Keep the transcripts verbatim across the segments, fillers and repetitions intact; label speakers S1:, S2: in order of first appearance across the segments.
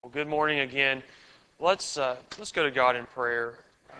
S1: Well, good morning again. Let's uh, let's go to God in prayer.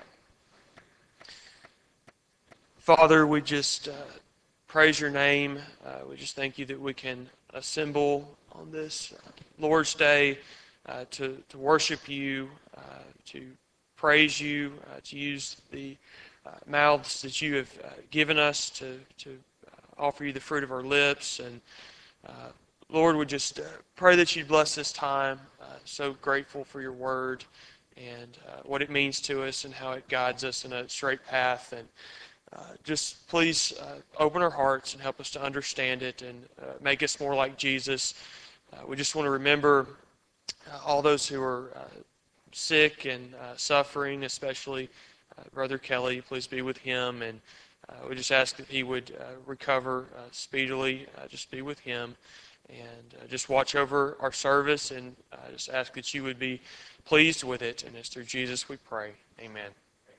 S1: Father, we just uh, praise your name. Uh, we just thank you that we can assemble on this uh, Lord's Day uh, to to worship you, uh, to praise you, uh, to use the uh, mouths that you have uh, given us to to uh, offer you the fruit of our lips. And uh, Lord, we just uh, pray that you bless this time. Uh, so grateful for your word and uh, what it means to us and how it guides us in a straight path. And uh, just please uh, open our hearts and help us to understand it and uh, make us more like Jesus. Uh, we just want to remember uh, all those who are uh, sick and uh, suffering, especially uh, Brother Kelly. Please be with him. And uh, we just ask that he would uh, recover uh, speedily. Uh, just be with him. And uh, just watch over our service, and uh, just ask that you would be pleased with it. And it's through Jesus we pray. Amen.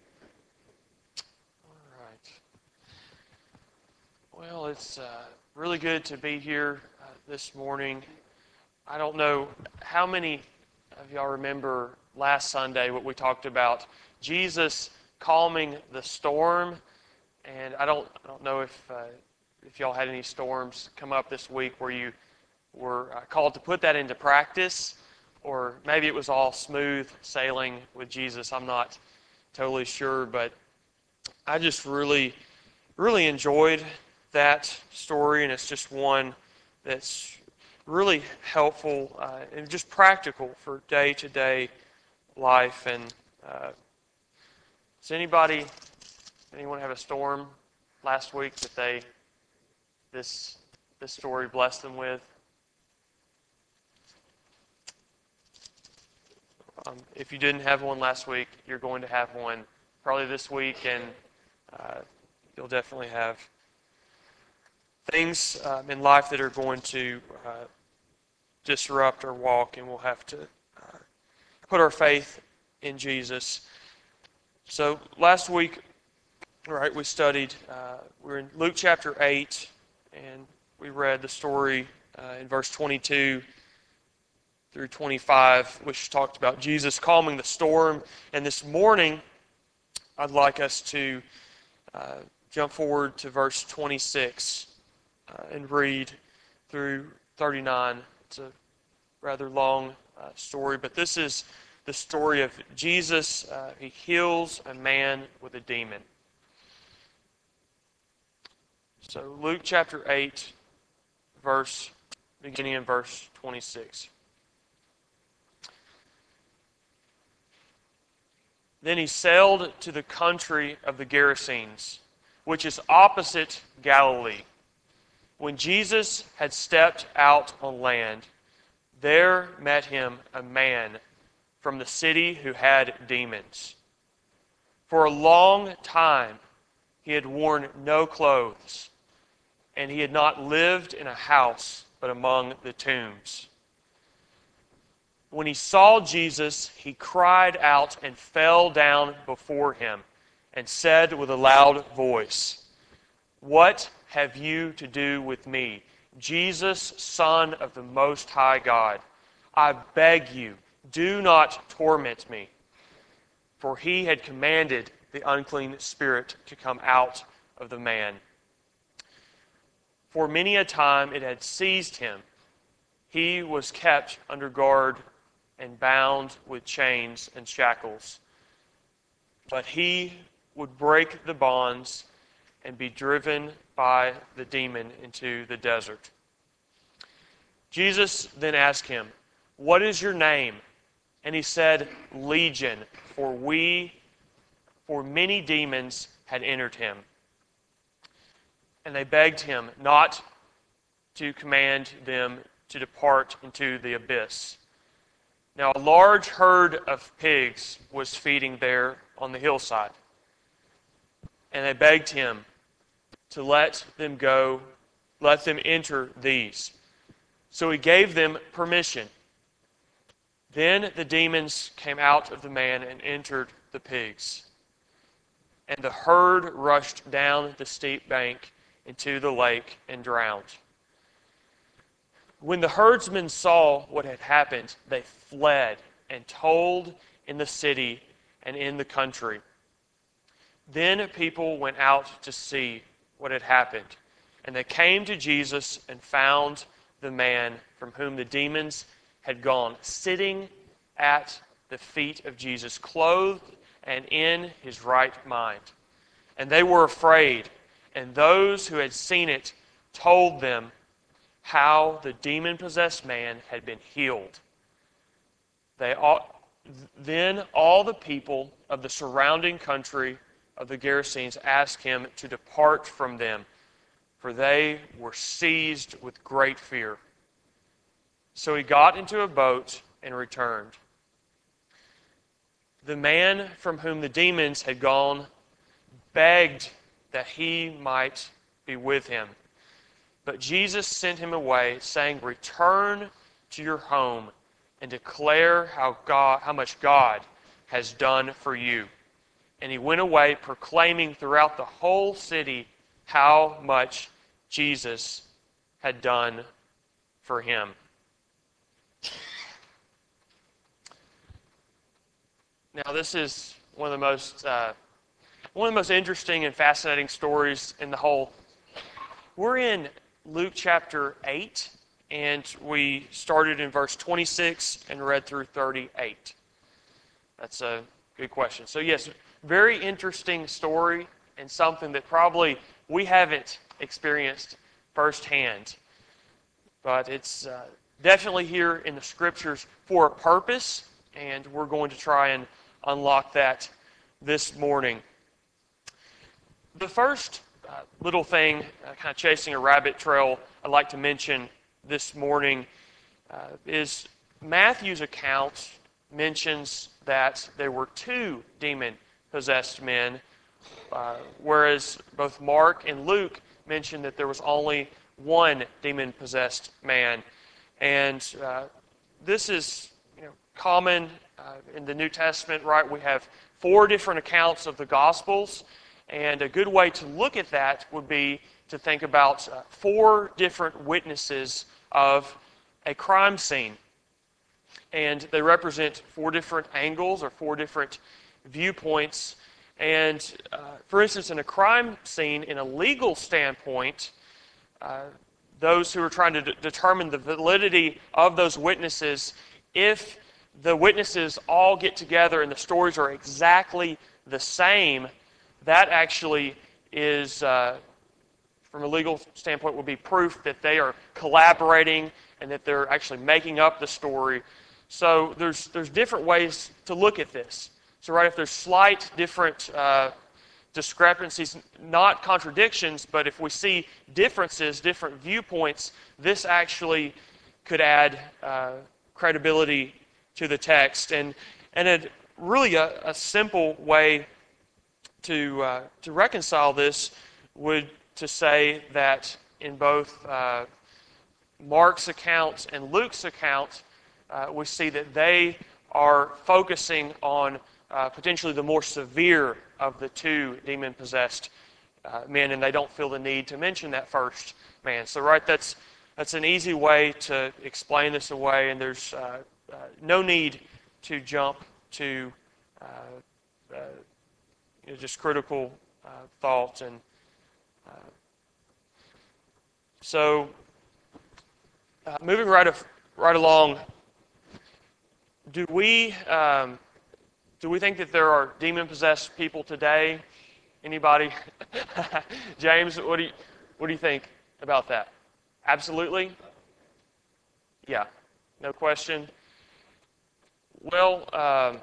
S1: All right. Well, it's uh, really good to be here uh, this morning. I don't know how many of y'all remember last Sunday what we talked about, Jesus calming the storm. And I don't, I don't know if uh, if y'all had any storms come up this week where you were uh, called to put that into practice, or maybe it was all smooth sailing with Jesus. I'm not totally sure, but I just really, really enjoyed that story, and it's just one that's really helpful uh, and just practical for day-to-day life. And uh, does anybody, anyone have a storm last week that they this this story blessed them with? Um, if you didn't have one last week, you're going to have one probably this week, and uh, you'll definitely have things um, in life that are going to uh, disrupt our walk, and we'll have to uh, put our faith in Jesus. So last week, right, we studied, uh, we're in Luke chapter eight, and we read the story uh, in verse twenty-two through twenty-five, which talked about Jesus calming the storm. And this morning, I'd like us to uh, jump forward to verse twenty-six uh, and read through thirty-nine. It's a rather long uh, story, but this is the story of Jesus. Uh, he heals a man with a demon. So Luke chapter eight, verse beginning in verse twenty-six. Then he sailed to the country of the Gerasenes, which is opposite Galilee. When Jesus had stepped out on land, there met him a man from the city who had demons. For a long time he had worn no clothes, and he had not lived in a house but among the tombs. When he saw Jesus, he cried out and fell down before him and said with a loud voice, "What have you to do with me, Jesus, Son of the Most High God? I beg you, do not torment me." For he had commanded the unclean spirit to come out of the man. For many a time it had seized him. He was kept under guard and bound with chains and shackles. But he would break the bonds and be driven by the demon into the desert. Jesus then asked him, "What is your name?" And he said, "Legion, for we, for many demons had entered him." And they begged him not to command them to depart into the abyss. Now a large herd of pigs was feeding there on the hillside. And they begged him to let them go, let them enter these. So he gave them permission. Then the demons came out of the man and entered the pigs. And the herd rushed down the steep bank into the lake and drowned. When the herdsmen saw what had happened, they fled and told in the city and in the country. Then people went out to see what had happened, and they came to Jesus and found the man from whom the demons had gone, sitting at the feet of Jesus, clothed and in his right mind. And they were afraid, and those who had seen it told them how the demon-possessed man had been healed. They all, then all the people of the surrounding country of the Gerasenes asked him to depart from them, for they were seized with great fear. So he got into a boat and returned. The man from whom the demons had gone begged that he might be with him. But Jesus sent him away, saying, "Return to your home and declare how God, how much God has done for you." And he went away, proclaiming throughout the whole city how much Jesus had done for him. Now, this is one of the most uh, one of the most interesting and fascinating stories in the whole. We're in Luke chapter eight, and we started in verse twenty-six and read through thirty-eight. That's a good question. So yes, very interesting story, and something that probably we haven't experienced firsthand. But it's uh, definitely here in the Scriptures for a purpose, and we're going to try and unlock that this morning. The first uh, little thing, uh, kind of chasing a rabbit trail, I'd like to mention this morning uh, is Matthew's account mentions that there were two demon-possessed men, uh, whereas both Mark and Luke mention that there was only one demon-possessed man. And uh, this is you know, common uh, in the New Testament, right? We have four different accounts of the Gospels, and a good way to look at that would be to think about uh, four different witnesses of a crime scene. And they represent four different angles or four different viewpoints. And uh, for instance, in a crime scene, in a legal standpoint, uh, those who are trying to d- determine the validity of those witnesses, if the witnesses all get together and the stories are exactly the same, that actually is, uh, from a legal standpoint, would be proof that they are collaborating and that they're actually making up the story. So there's there's different ways to look at this. So right, if there's slight different uh, discrepancies, not contradictions, but if we see differences, different viewpoints, this actually could add uh, credibility to the text. And and a, really a, a simple way to uh, to reconcile this would to say that in both uh, Mark's account and Luke's account, uh, we see that they are focusing on uh, potentially the more severe of the two demon-possessed uh, men, and they don't feel the need to mention that first man. So, right, that's that's an easy way to explain this away, and there's uh, uh, no need to jump to uh, uh, you know, just critical uh, thoughts. And uh, so, uh, moving right of, right along, do we um, do we think that there are demon-possessed people today? Anybody? James, what do you what do you think about that? Absolutely? Yeah, no question. Well, um,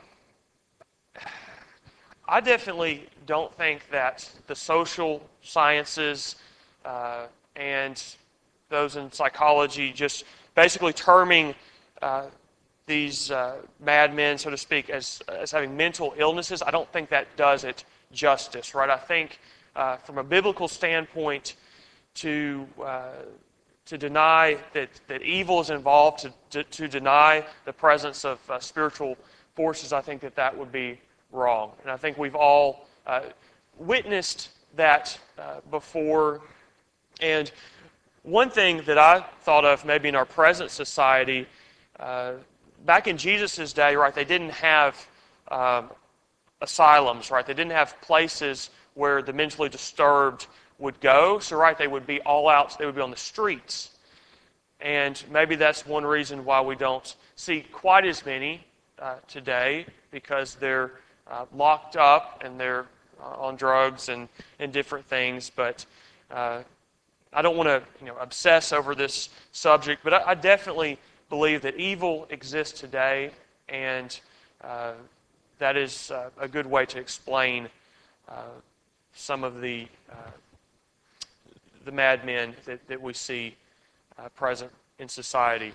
S1: I definitely don't think that the social sciences uh, and those in psychology just basically terming uh, these uh, madmen, so to speak, as, as having mental illnesses, I don't think that does it justice, right? I think uh, from a biblical standpoint, to uh, to deny that, that evil is involved, to, to, to deny the presence of uh, spiritual forces, I think that that would be wrong. And I think we've all uh, witnessed that uh, before. And One thing that I thought of maybe in our present society, uh, back in Jesus' day, right, they didn't have um, asylums, right? They didn't have places where the mentally disturbed would go. So, right, they would be all out, they would be on the streets. And maybe that's one reason why we don't see quite as many uh, today, because they're uh, locked up and they're uh, on drugs and, and different things. But uh, I don't want to you know, obsess over this subject, but I, I definitely believe that evil exists today, and uh, that is uh, a good way to explain uh, some of the uh, the madmen that, that we see uh, present in society.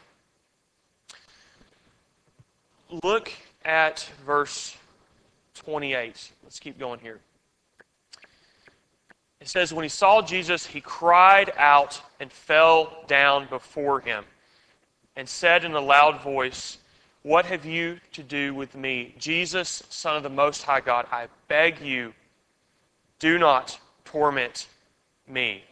S1: Look at verse twenty-eight. Let's keep going here. It says, when he saw Jesus, he cried out and fell down before him and said in a loud voice, "What have you to do with me, Jesus, Son of the Most High God? I beg you, do not torment me."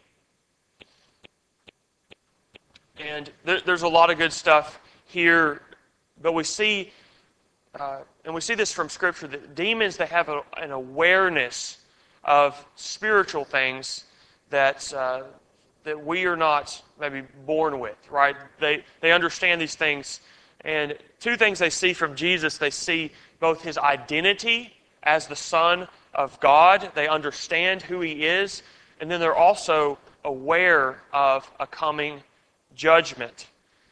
S1: And there, there's a lot of good stuff here, but we see, uh, and we see this from Scripture, that demons, they have a, an awareness of spiritual things that uh, that we are not maybe born with, right? They they understand these things, and two things they see from Jesus: they see both his identity as the Son of God, they understand who he is, and then they're also aware of a coming judgment.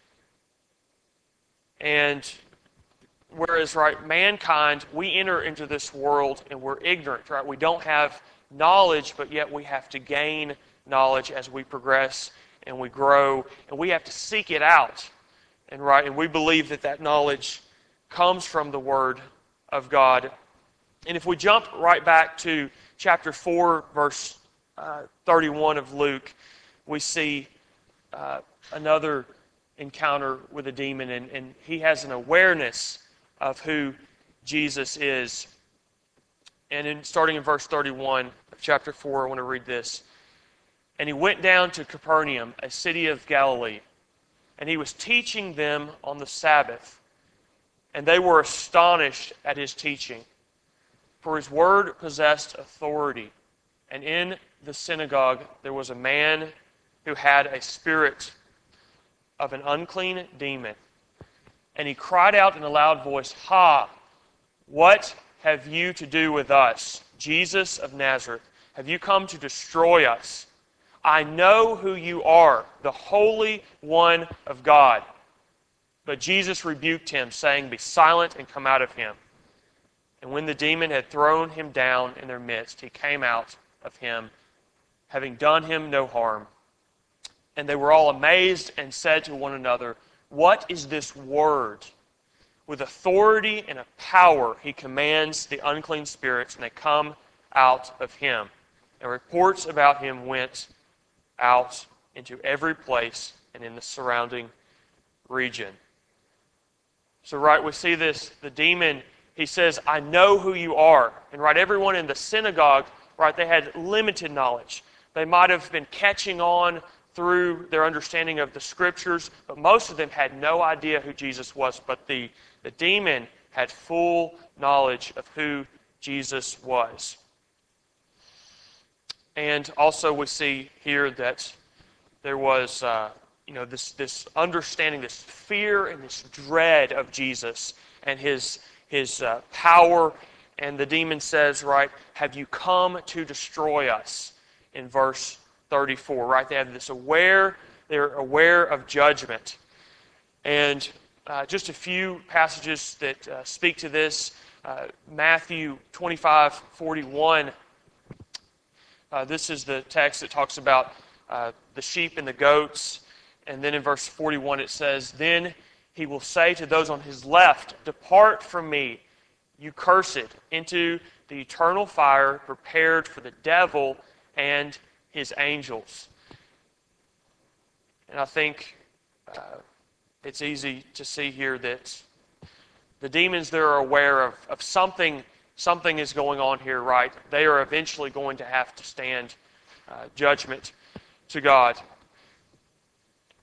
S1: And whereas, right, mankind, we enter into this world and we're ignorant, right? We don't have knowledge, but yet we have to gain knowledge as we progress and we grow, and we have to seek it out. And right, and we believe that that knowledge comes from the Word of God. And if we jump right back to chapter four, verse uh, thirty-one of Luke, we see uh, another encounter with a demon, and, and he has an awareness of who Jesus is. And in, starting in verse thirty-one of chapter four, I want to read this. And he went down to Capernaum, a city of Galilee, and he was teaching them on the Sabbath. And they were astonished at his teaching, for his word possessed authority. And in the synagogue there was a man who had a spirit of an unclean demon. And he cried out in a loud voice, "Ha! What have you to do with us, Jesus of Nazareth? Have you come to destroy us? I know who you are, the Holy One of God." But Jesus rebuked him, saying, "Be silent and come out of him." And when the demon had thrown him down in their midst, he came out of him, having done him no harm. And they were all amazed and said to one another, "What is this word? With authority and a power he commands the unclean spirits, and they come out of him." And reports about him went out into every place and in the surrounding region. So, right, we see this, the demon, he says, "I know who you are." And, right, everyone in the synagogue, right, they had limited knowledge. They might have been catching on through their understanding of the Scriptures, but most of them had no idea who Jesus was. But the, the demon had full knowledge of who Jesus was. And also we see here that there was uh, you know, this, this understanding, this fear and this dread of Jesus and his, his uh, power. And the demon says, right, "Have you come to destroy us?" in verse thirty-four, right? They have this aware, they're aware of judgment. And uh, just a few passages that uh, speak to this. Uh, Matthew twenty-five forty-one. Uh, this is the text that talks about uh, the sheep and the goats. And then in verse forty-one it says, "Then he will say to those on his left, 'Depart from me, you cursed, into the eternal fire prepared for the devil and his angels.'" And I think uh, it's easy to see here that the demons, they're aware of, of something, something is going on here, right? They are eventually going to have to stand uh, judgment to God.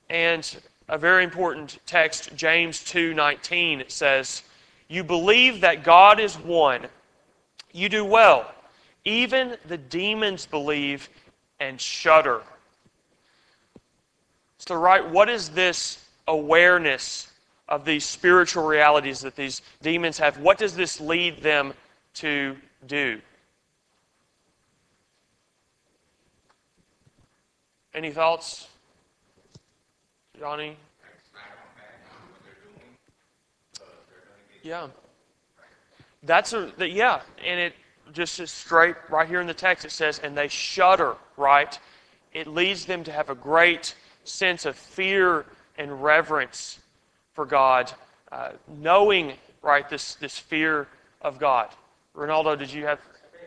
S1: And a very important text, James two nineteen, it says, "You believe that God is one. You do well. Even the demons believe and shudder." So, right, what is this awareness of these spiritual realities that these demons have? What does this lead them to do? Any thoughts, Johnny? Yeah. That's a, the, yeah, and it just is straight right here in the text. It says, and they shudder, right? It leads them to have a great sense of fear and reverence for God, uh, knowing, right, this, this fear of God. Ronaldo, did you have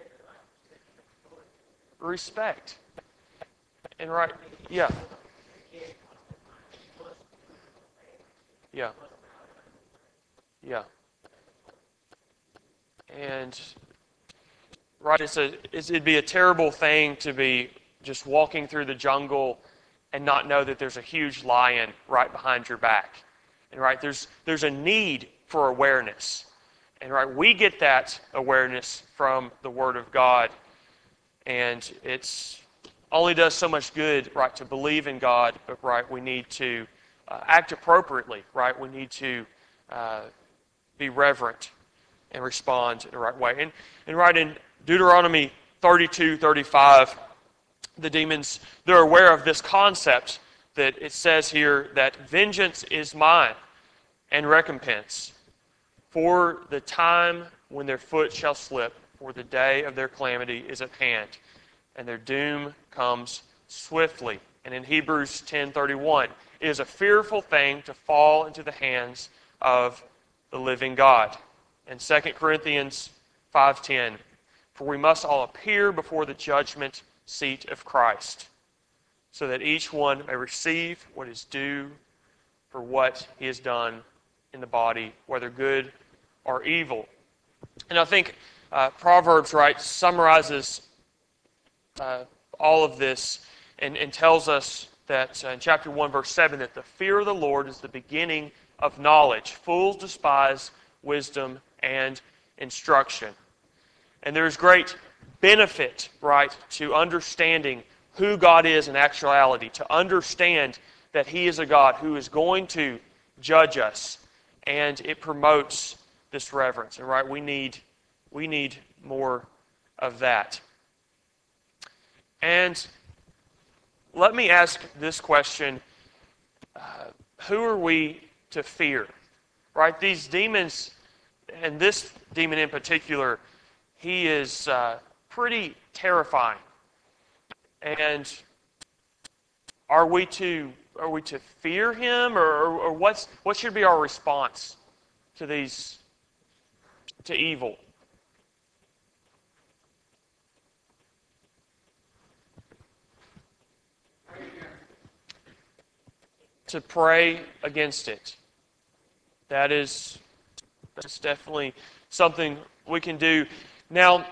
S1: respect? And right, yeah, yeah, yeah. And right, it's a, it's, it'd be a terrible thing to be just walking through the jungle and not know that there's a huge lion right behind your back. And right, there's there's a need for awareness. And right, we get that awareness from the Word of God. And it's only does so much good, right, to believe in God, but right, we need to uh, act appropriately, right? We need to uh, be reverent and respond in the right way. And, and right in Deuteronomy thirty-two, thirty-five, the demons, they're aware of this concept that it says here that vengeance is mine and recompense for the time when their foot shall slip, for the day of their calamity is at hand, and their doom comes swiftly. And in Hebrews ten thirty-one, it is a fearful thing to fall into the hands of the living God. And Second Corinthians five ten, for we must all appear before the judgment seat of Christ, so that each one may receive what is due for what he has done in the body, whether good or evil. And I think uh, Proverbs, right, summarizes uh, all of this and, and tells us that uh, in chapter one, verse seven, that the fear of the Lord is the beginning of knowledge. Fools despise wisdom and instruction. And there is great benefit, right, to understanding who God is in actuality, to understand that He is a God who is going to judge us, and it promotes this reverence. And right, we need we need more of that. And let me ask this question: uh, who are we to fear? Right, these demons, and this demon in particular, he is uh, pretty terrifying. And are we to are we to fear him, or, or, or what's what should be our response to these to evil? To pray against it. That is that's definitely something we can do. Now,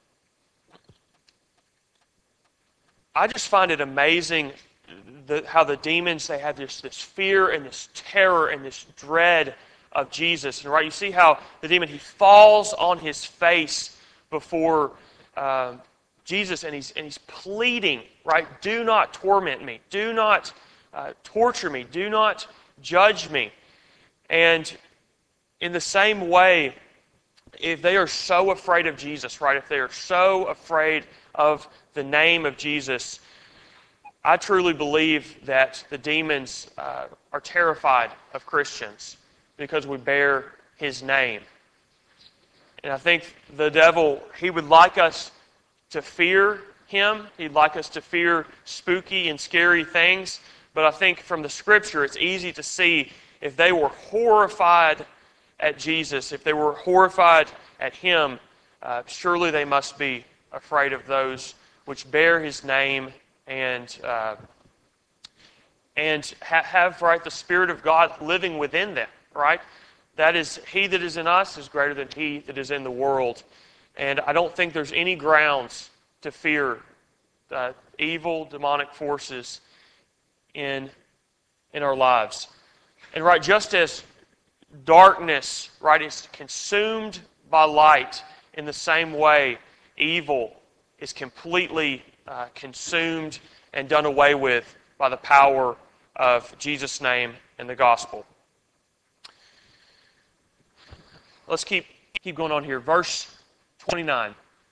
S1: I just find it amazing the, how the demons, they have this, this fear and this terror and this dread of Jesus. And right, you see how the demon, he falls on his face before uh, Jesus, and he's, and he's pleading, right? Do not torment me. Do not uh, torture me. Do not judge me. And in the same way, if they are so afraid of Jesus, right? If they are so afraid of the name of Jesus, I truly believe that the demons uh, are terrified of Christians because we bear His name. And I think the devil, he would like us to fear him. He'd like us to fear spooky and scary things. But I think from the Scripture, it's easy to see if they were horrified at Jesus, if they were horrified at Him, uh, surely they must be afraid of those which bear His name and uh, and ha- have right the Spirit of God living within them. Right, that is, He that is in us is greater than he that is in the world, and I don't think there's any grounds to fear uh, evil demonic forces in in our lives. And right, just as darkness, right, is consumed by light, in the same way, evil is completely uh, consumed and done away with by the power of Jesus' name and the gospel. Let's keep keep going on here. Verse twenty-nine.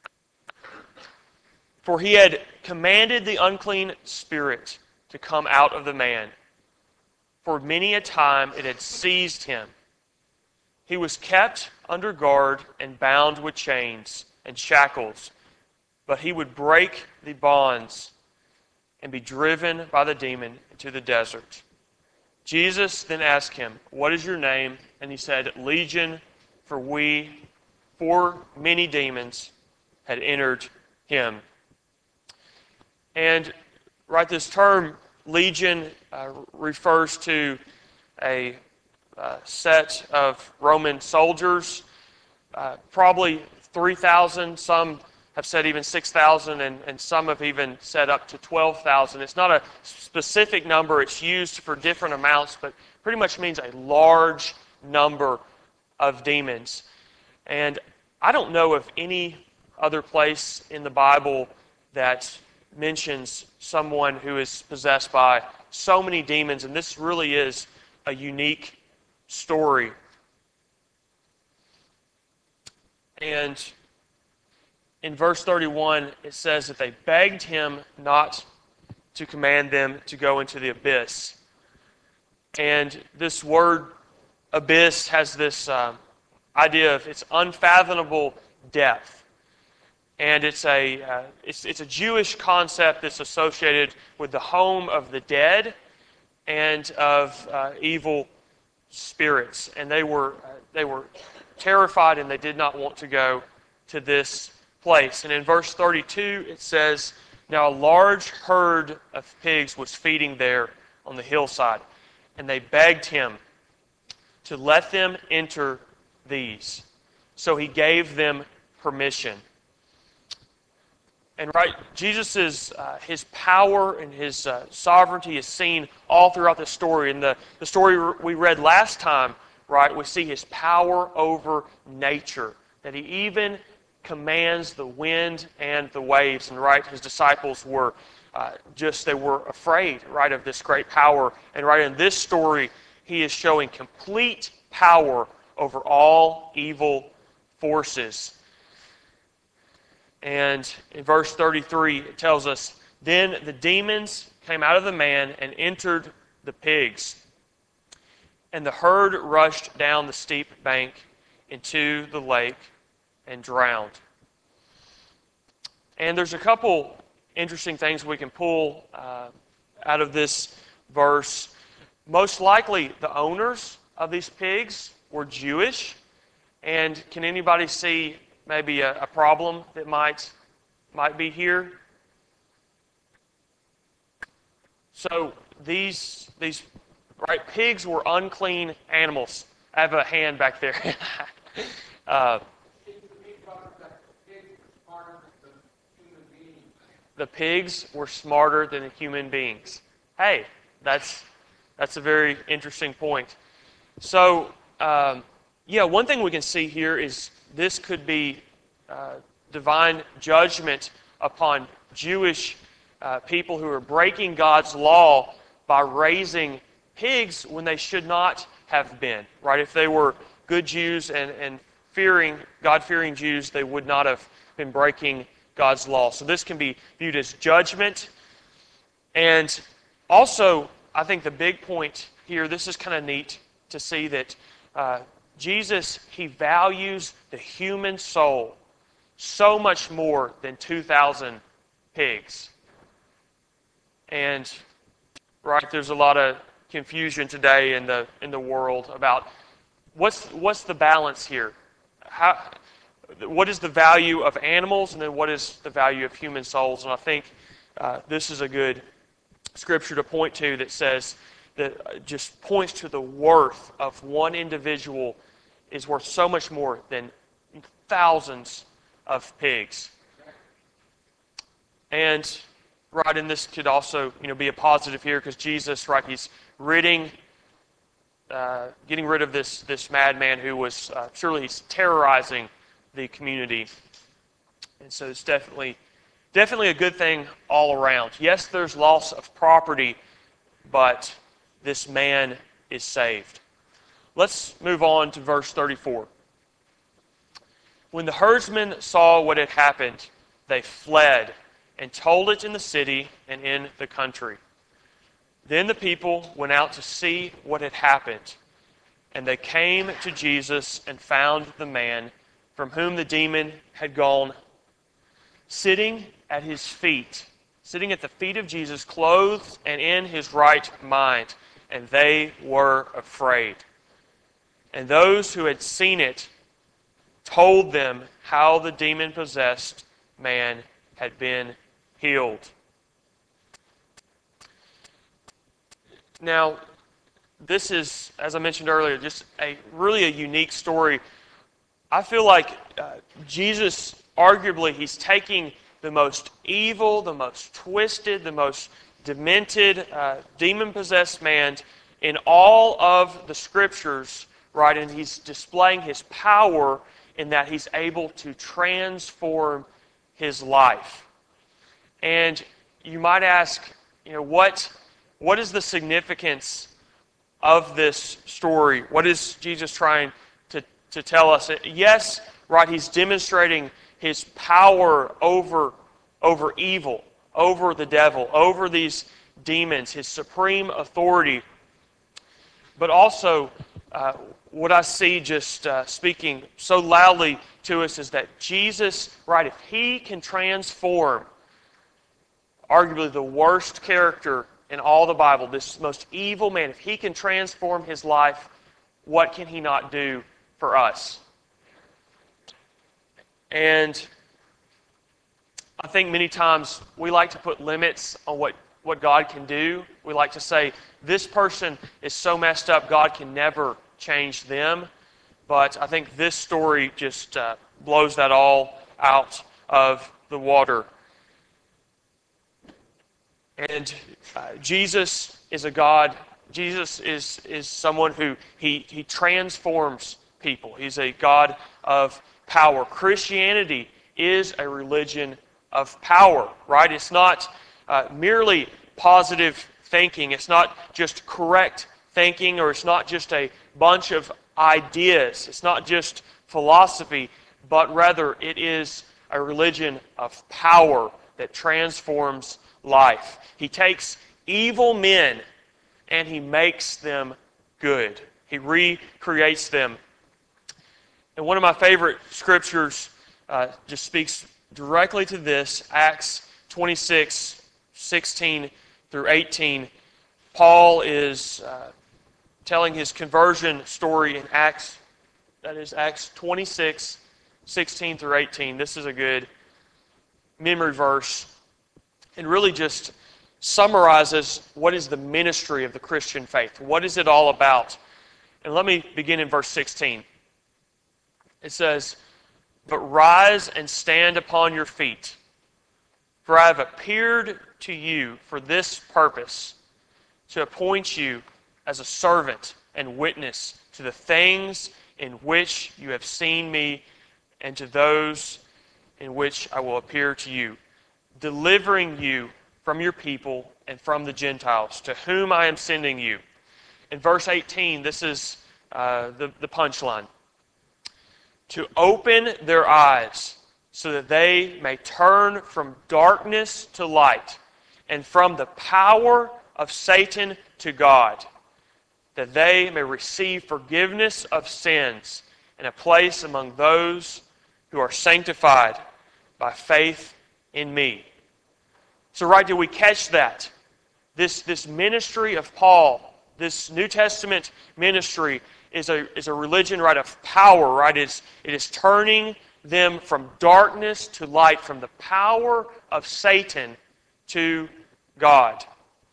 S1: For he had commanded the unclean spirit to come out of the man. For many a time it had seized him. He was kept under guard and bound with chains and shackles, but he would break the bonds and be driven by the demon into the desert. Jesus then asked him, "What is your name?" And he said, "Legion, for we, for many demons had entered him." And right, this term legion uh, refers to a uh, set of Roman soldiers, uh, probably three thousand. Some have said even six thousand, and, and some have even said up to twelve thousand. It's not a specific number. It's used for different amounts, but pretty much means a large number of demons. And I don't know of any other place in the Bible that mentions someone who is possessed by so many demons, and this really is a unique story. And in verse thirty-one, it says that they begged him not to command them to go into the abyss. And this word abyss has this uh, idea of its unfathomable depth. And it's a uh, it's it's a Jewish concept that's associated with the home of the dead and of uh, evil spirits. And they were uh, they were terrified, and they did not want to go to this place. And in verse thirty-two, it says, "Now a large herd of pigs was feeding there on the hillside, and they begged him to let them enter these. So he gave them permission." And right, Jesus' uh, his power and his uh, sovereignty is seen all throughout the story. In the, the story we read last time, right, we see his power over nature, that he even commands the wind and the waves. And right, his disciples were uh, just, they were afraid, right, of this great power. And right in this story, he is showing complete power over all evil forces. And in verse thirty-three, it tells us, "Then the demons came out of the man and entered the pigs. And the herd rushed down the steep bank into the lake and drowned." And there's a couple interesting things we can pull uh, out of this verse. Most likely, the owners of these pigs were Jewish. And can anybody see maybe a, a problem that might might be here? So these these right pigs were unclean animals. I have a hand back there. uh, the pigs were smarter than the human beings. Hey, that's that's a very interesting point. So um, yeah, one thing we can see here is this could be uh, divine judgment upon Jewish uh, people who are breaking God's law by raising pigs when they should not have been. Right? If they were good Jews and, and fearing, God-fearing Jews, they would not have been breaking God's law. So this can be viewed as judgment. And also, I think the big point here, this is kind of neat to see that uh, Jesus, he values the human soul so much more than two thousand pigs. And, right, there's a lot of confusion today in the in the world about what's what's the balance here? How, what is the value of animals, and then what is the value of human souls? And I think uh, this is a good scripture to point to that says, that just points to the worth of one individual is worth so much more than thousands of pigs. And right, and this could also, you know, be a positive here because Jesus, right, he's ridding, uh, getting rid of this, this madman who was uh, surely terrorizing the community. And so it's definitely, definitely a good thing all around. Yes, there's loss of property, but this man is saved. Let's move on to verse thirty-four. When the herdsmen saw what had happened, they fled and told it in the city and in the country. Then the people went out to see what had happened, and they came to Jesus and found the man from whom the demon had gone, sitting at his feet, sitting at the feet of Jesus, clothed and in his right mind, and they were afraid. And those who had seen it told them how the demon-possessed man had been healed. Now, this is, as I mentioned earlier, just a really a unique story. I feel like uh, Jesus, arguably, he's taking the most evil, the most twisted, the most demented, uh, demon-possessed man in all of the Scriptures, right? And he's displaying his power in that he's able to transform his life. And you might ask, you know, what, what is the significance of this story? What is Jesus trying to, to tell us? Yes, right, he's demonstrating his power over, over evil, over the devil, over these demons, his supreme authority. But also, uh, what I see just uh, speaking so loudly to us is that Jesus, right, if he can transform arguably the worst character in all the Bible, this most evil man, if he can transform his life, what can he not do for us? And I think many times we like to put limits on what, what God can do. We like to say, this person is so messed up, God can never change them. But I think this story just uh, blows that all out of the water. And uh, Jesus is a God. Jesus is, is someone who he, he transforms people. He's a God of power. Christianity is a religion of power, right? It's not uh, merely positive thinking. It's not just correct thinking, or it's not just a bunch of ideas. It's not just philosophy, but rather it is a religion of power that transforms life. He takes evil men and he makes them good. He recreates them. And one of my favorite scriptures uh, just speaks directly to this, Acts twenty-six, sixteen through eighteen. Paul is uh, telling his conversion story in Acts, that is Acts twenty-six, sixteen through eighteen. This is a good memory verse, and really just summarizes what is the ministry of the Christian faith. What is it all about? And let me begin in verse sixteen. It says, "But rise and stand upon your feet, for I have appeared to you for this purpose, to appoint you as a servant and witness to the things in which you have seen me, and to those in which I will appear to you, delivering you from your people and from the Gentiles, to whom I am sending you." In verse eighteen, this is uh, the, the punchline. "To open their eyes, so that they may turn from darkness to light, and from the power of Satan to God, that they may receive forgiveness of sins and a place among those who are sanctified by faith in me." So right, did we catch that? This, this ministry of Paul, this New Testament ministry is a, is a religion, right, of power, right? It is, it is turning them from darkness to light, from the power of Satan to God.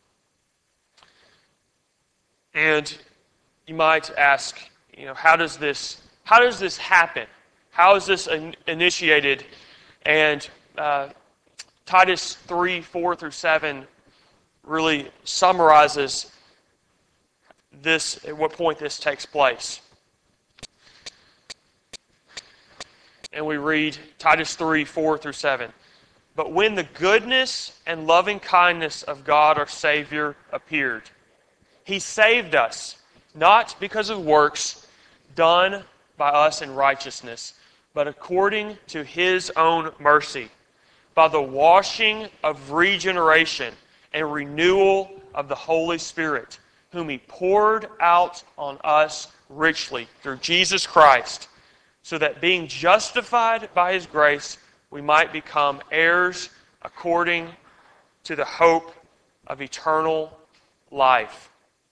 S1: And you might ask, you know, how does this, how does this happen? How is this in, initiated? And uh, Titus three, four through seven really summarizes this, at what point this takes place. And we read Titus three, four through seven. But when the goodness and loving kindness of God our Savior appeared, He saved us, not because of works done by us in righteousness, but according to His own mercy, by the washing of regeneration and renewal of the Holy Spirit, whom He poured out on us richly through Jesus Christ, so that being justified by His grace, we might become heirs according to the hope of eternal life.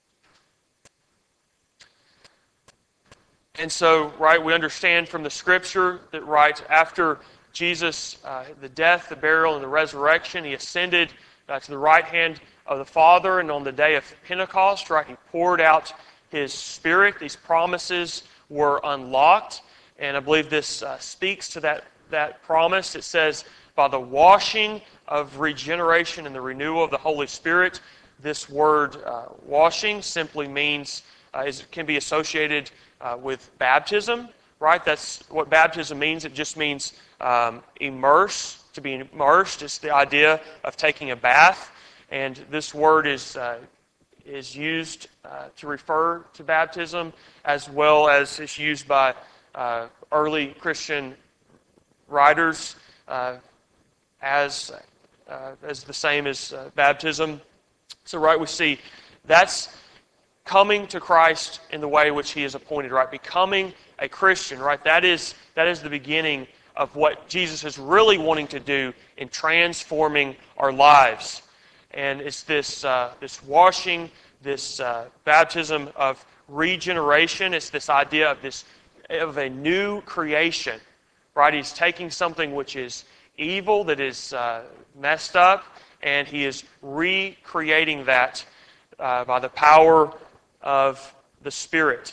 S1: And so, right, we understand from the Scripture that right after Jesus, uh, the death, the burial, and the resurrection, He ascended uh, to the right hand of the Father, and on the day of Pentecost, right, He poured out His Spirit. These promises were unlocked, and I believe this uh, speaks to that, that promise. It says, by the washing of regeneration and the renewal of the Holy Spirit. This word uh, washing simply means, uh, is, can be associated uh, with baptism, right? That's what baptism means. It just means um, immerse, to be immersed. It's the idea of taking a bath. And this word is uh, is used uh, to refer to baptism, as well as it's used by uh, early Christian writers uh, as uh, as the same as uh, baptism. So, right, we see that's coming to Christ in the way which He is appointed, right? Becoming a Christian, right? That is that is the beginning of what Jesus is really wanting to do in transforming our lives. And it's this uh, this washing, this uh, baptism of regeneration. It's this idea of this of a new creation, right? He's taking something which is evil, that is uh, messed up, and He is recreating that uh, by the power of the Spirit.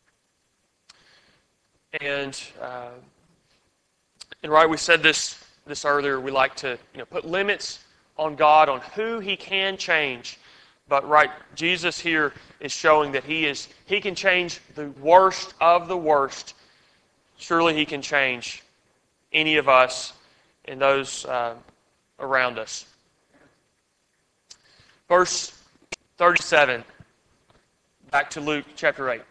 S1: And uh, and right, we said this this earlier. We like to you know put limits on God, on who He can change. But right, Jesus here is showing that He is He can change the worst of the worst. Surely He can change any of us and those uh, around us. Verse thirty-seven, back to Luke chapter eight.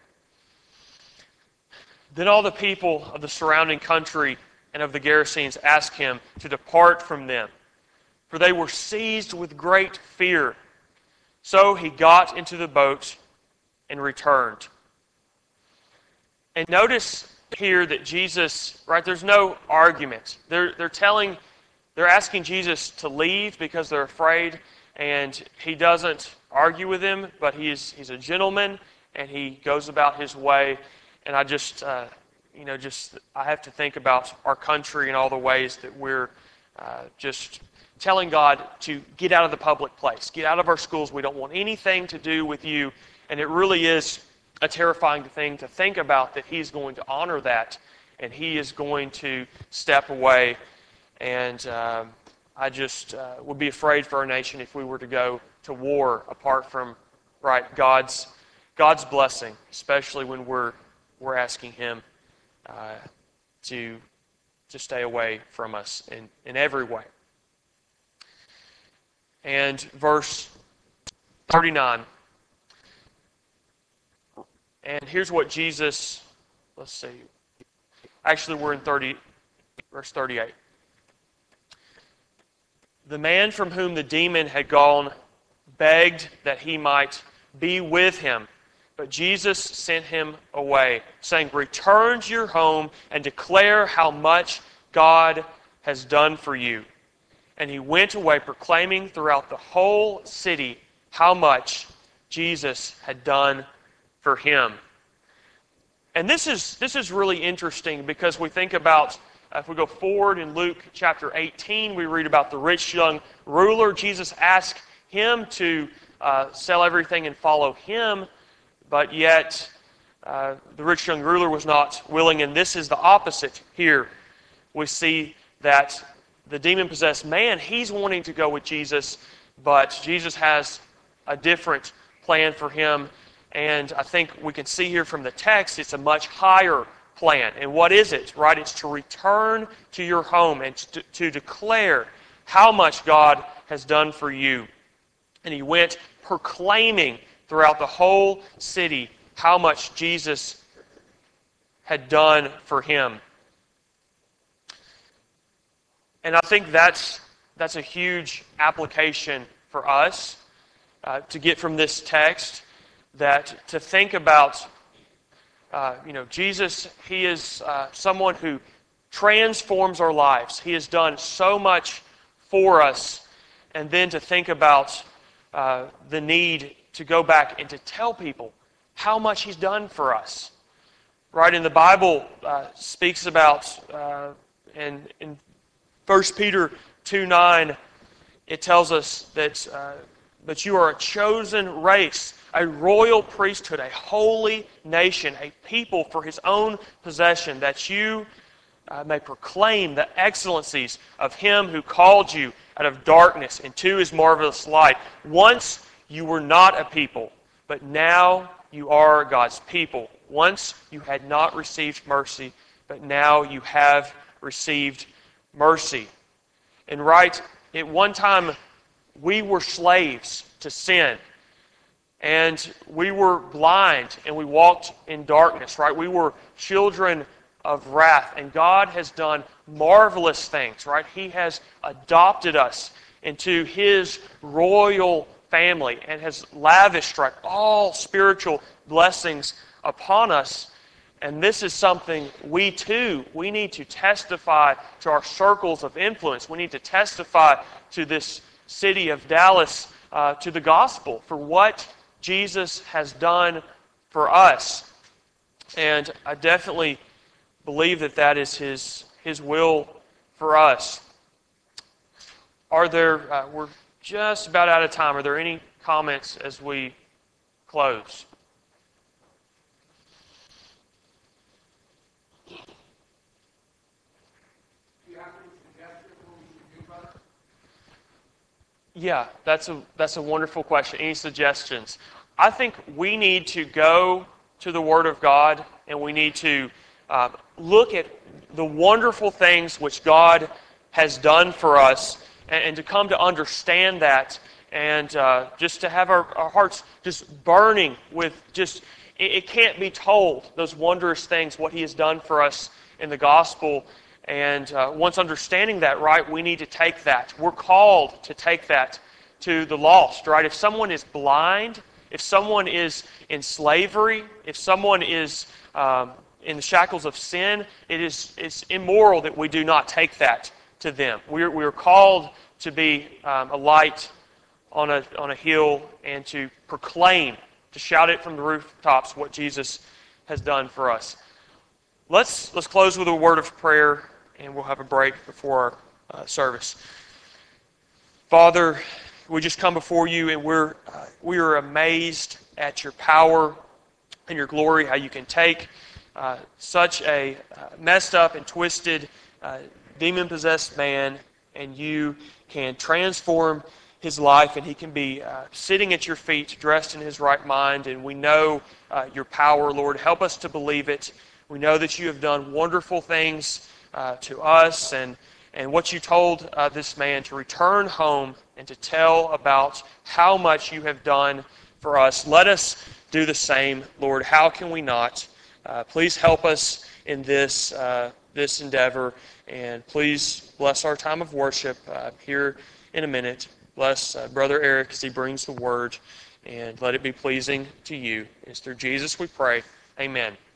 S1: Then all the people of the surrounding country and of the Gerasenes asked Him to depart from them, for they were seized with great fear. So He got into the boat and returned. And notice here that Jesus, right, there's no argument. They're, they're telling, they're asking Jesus to leave because they're afraid, and He doesn't argue with them, but he's, he's a gentleman, and He goes about His way. And I just, uh, you know, just, I have to think about our country and all the ways that we're uh, just telling God to get out of the public place, get out of our schools. We don't want anything to do with you. And it really is a terrifying thing to think about, that He's going to honor that, and He is going to step away. And um, I just uh, would be afraid for our nation if we were to go to war apart from, right, God's God's blessing, especially when we're we're asking Him uh, to to stay away from us in, in every way. And verse thirty-nine. And here's what Jesus, let's see. Actually, we're in thirty, verse thirty-eight. The man from whom the demon had gone begged that he might be with him. But Jesus sent him away, saying, return to your home and declare how much God has done for you. And he went away proclaiming throughout the whole city how much Jesus had done for him. And this is this is really interesting, because we think about, uh, if we go forward in Luke chapter eighteen, we read about the rich young ruler. Jesus asked him to uh, sell everything and follow Him, but yet uh, the rich young ruler was not willing. And this is the opposite here. We see that the demon-possessed man, he's wanting to go with Jesus, but Jesus has a different plan for him. And I think we can see here from the text, it's a much higher plan. And what is it, right? It's to return to your home and to, to declare how much God has done for you. And he went proclaiming throughout the whole city how much Jesus had done for him. And I think that's that's a huge application for us uh, to get from this text, that to think about, uh, you know, Jesus, he is uh, someone who transforms our lives. He has done so much for us. And then to think about uh, the need to go back and to tell people how much he's done for us. Right, in the Bible uh, speaks about, uh, in, in First Peter two nine, it tells us that, uh, that you are a chosen race, a royal priesthood, a holy nation, a people for his own possession, that you uh, may proclaim the excellencies of him who called you out of darkness into his marvelous light. Once you were not a people, but now you are God's people. Once you had not received mercy, but now you have received mercy. And right, at one time, we were slaves to sin. And we were blind and we walked in darkness, right? We were children of wrath. And God has done marvelous things, right? He has adopted us into his royal family and has lavished, right, all spiritual blessings upon us. And this is something we too, we need to testify to our circles of influence. We need to testify to this city of Dallas, uh, to the gospel, for what Jesus has done for us. And I definitely believe that that is his, his will for us. Are there, uh, we're just about out of time. Are there any comments as we close? Yeah, that's a that's a wonderful question. Any suggestions? I think we need to go to the Word of God, and we need to uh, look at the wonderful things which God has done for us, and, and to come to understand that, and uh, just to have our, our hearts just burning with just, it, it can't be told, those wondrous things, what He has done for us in the gospel. And uh, once understanding that, right, we need to take that. We're called to take that to the lost, right? If someone is blind, if someone is in slavery, if someone is um, in the shackles of sin, it is it's immoral that we do not take that to them. We're, we're called to be um, a light on a, on a hill and to proclaim, to shout it from the rooftops what Jesus has done for us. Let's, let's close with a word of prayer, and we'll have a break before our uh, service. Father, we just come before you, and we're uh, we are amazed at your power and your glory, how you can take uh, such a uh, messed up and twisted, uh, demon-possessed man, and you can transform his life, and he can be uh, sitting at your feet, dressed in his right mind, and we know uh, your power, Lord. Help us to believe it. We know that you have done wonderful things uh, to us, and, and what you told uh, this man to return home and to tell about how much you have done for us. Let us do the same, Lord. How can we not? Uh, please help us in this, uh, this endeavor, and please bless our time of worship uh, here in a minute. Bless uh, Brother Eric as he brings the word, and let it be pleasing to you. It's through Jesus we pray. Amen.